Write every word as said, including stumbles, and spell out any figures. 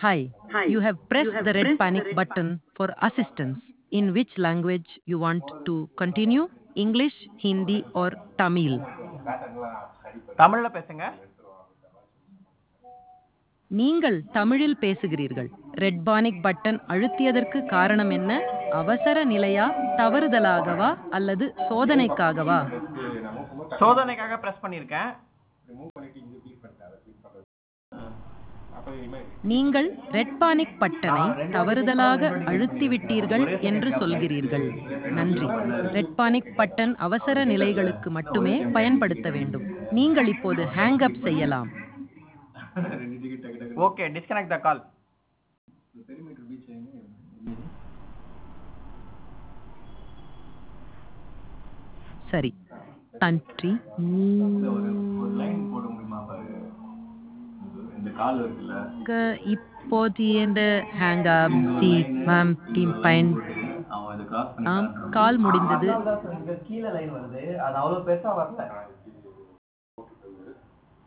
Hi, you have pressed the red panic button for assistance. In which language you want to continue? English, Hindi or Tamil? தமிழ்ல பேசுங்க. நீங்கள் தமிழில் பேசுகிறீர்கள். Red panic button அழுத்தியதற்கு காரணம் என்ன? அவசர நிலையா, தவறுதலாகவா அல்லது சோதனைக்காகவா? சோதனைக்காக பிரஸ் பண்ணியிருக்கேன். நீங்கள் ரெட் பானிக் பட்டனை தவறுதலாக அழுத்திவிட்டீர்கள் என்று சொல்கிறீர்கள். நன்றி. ரெட் பானிக் பட்டன் அவசர நிலைகளுக்கு மட்டுமே பயன்படுத்த வேண்டும். நீங்கள் இப்போது ஹேங் அப் செய்யலாம். Okay, disconnect the call. சரி, நன்றி. இப்போது இந்த ஹேங் அப் சி மேம் டீம் பயன் ஆம் கால் முடிந்தது. கீழே லைன் வருது, அது அவ்வளவு பெருசா வரல.